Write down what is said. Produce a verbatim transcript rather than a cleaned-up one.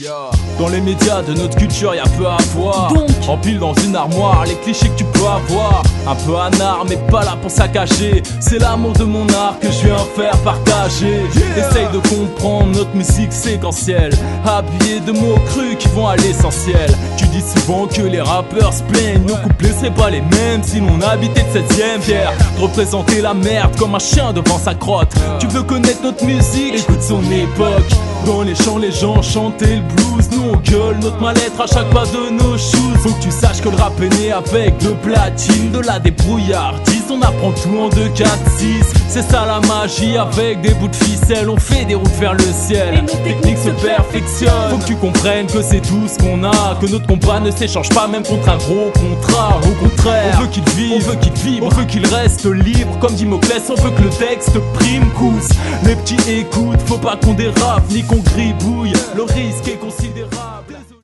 Dans les médias de notre culture y'a peu à voir. Donc empile dans une armoire les clichés que tu peux avoir. Un peu anard mais pas là pour saccager. C'est l'amour de mon art que je viens faire partager. Essaye de comprendre notre musique séquentielle, habillée de mots crus qui vont à l'essentiel. Tu dis souvent que les rappeurs se plaignent, nos couplets seraient pas les mêmes si l'on habitait de septième. Fier de représenter la merde comme un chien devant sa crotte. Tu veux connaître notre musique, écoute son époque. Dans les champs les gens chantaient le blues. Nous on gueule notre mal-être à chaque pas de nos shoes. Faut que tu saches que le rap est né avec de platine, de la débrouillardise. On apprend tout en deux, quatre, six. C'est ça la magie, avec des bouts de ficelle on fait des routes vers le ciel. Et nos techniques se perfectionnent. Faut que tu comprennes que c'est tout ce qu'on a, que notre combat ne s'échange pas même contre un gros contrat. Au contraire, on veut qu'il vive, on veut qu'il vibre, on veut qu'il reste libre. Comme dit Moclès, on veut que le texte prime cousse. Les petits écoutent, faut pas qu'on dérape ni qu'on gribouille. Le risque est considérable.